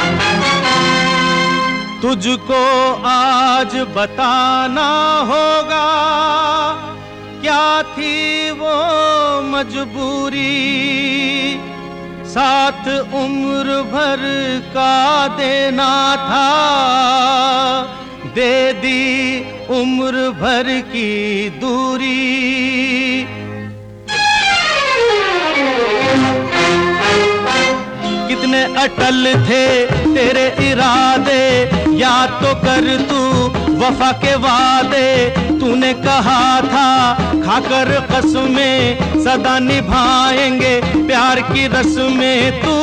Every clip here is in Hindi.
तुझको आज बताना होगा क्या थी वो मजबूरी, साथ उम्र भर का देना था, दे दी उम्र भर की दूरी। कितने अटल थे तेरे इरादे, याद तो कर तू वफा के वादे। तूने कहा था खाकर कसमें सदा निभाएंगे प्यार की रस्में। तू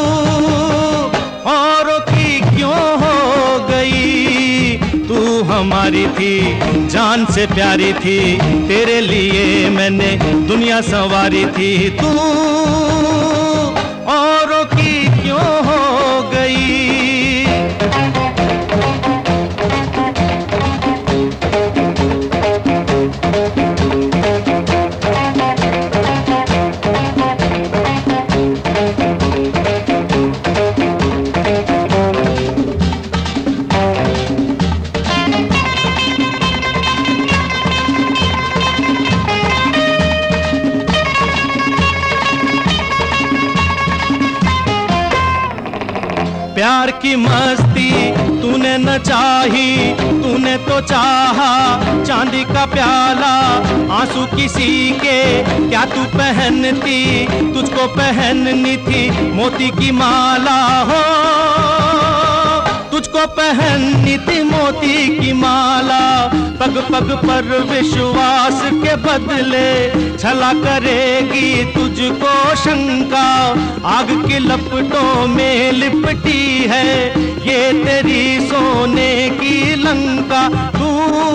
औरों की क्यों हो गई, तू हमारी थी जान से प्यारी थी, तेरे लिए मैंने दुनिया संवारी थी। तू औरों की क्यों हो गई। प्यार की मस्ती तूने न चाही, तूने तो चाहा चांदी का प्याला। आंसू किसी के क्या तू पहनती, तुझको पहननी थी मोती की माला। हो तुझको पहननी थी मोती की माला। पग पग पर विश्वास के बदले छला करेगी तुझको शंका। आग की लपटों में लिपटी है ये तेरी सोने की लंका। तू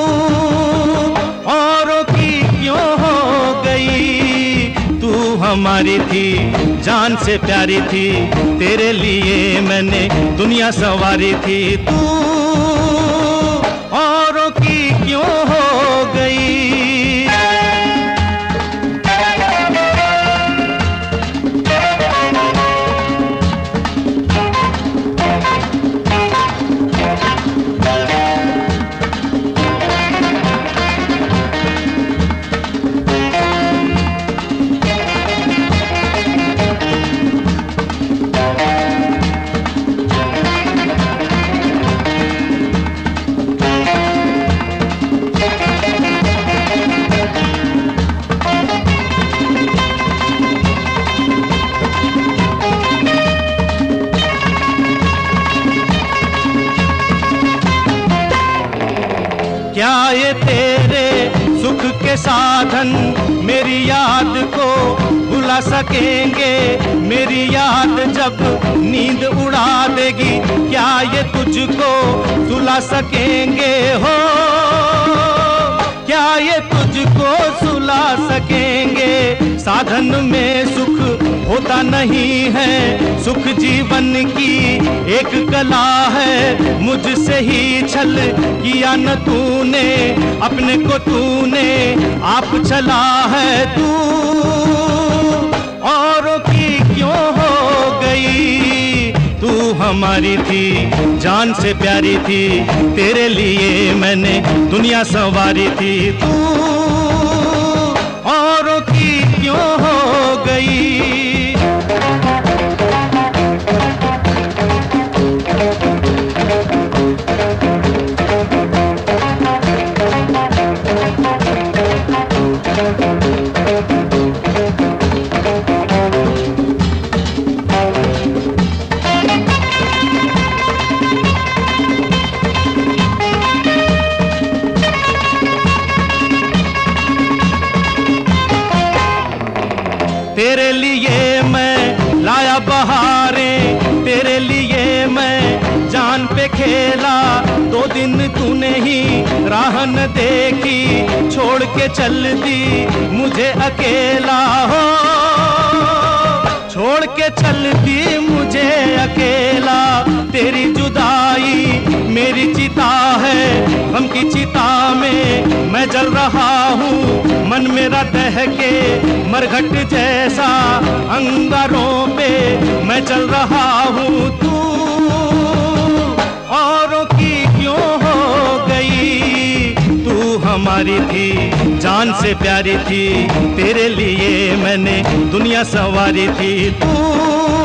औरों की क्यों हो गई, तू हमारी थी जान से प्यारी थी, तेरे लिए मैंने दुनिया संवारी थी। तू औरों की क्यों हो गई। क्या ये तेरे सुख के साधन मेरी याद को भुला सकेंगे। मेरी याद जब नींद उड़ा देगी, क्या ये तुझको सुला सकेंगे। हो क्या ये तुझको सुला सकेंगे। साधन में सुख होता नहीं है, सुख जीवन की एक कला है। मुझसे ही छल किया न तूने, अपने को तूने आप छला है। तू औरों की क्यों हो गई, तू हमारी थी जान से प्यारी थी, तेरे लिए मैंने दुनिया संवारी थी। तू औरों की क्यों हो गई। तेरे लिए मैं लाया बहारें, तेरे लिए मैं जान पे खेला। 2 दिन तूने ही राह न देखी, छोड़ के चल दी मुझे अकेला। हो छोड़ के चल दी मुझे अकेला। तेरी जुदाई मेरी चिता है, गम की चिता में मैं जल रहा हूँ। मन मेरा दहके मरघट जैसा, अंगारों पे मैं चल रहा हूँ। तू तुम्हारी थी, जान से प्यारी थी, तेरे लिए मैंने दुनिया संवारी थी। तू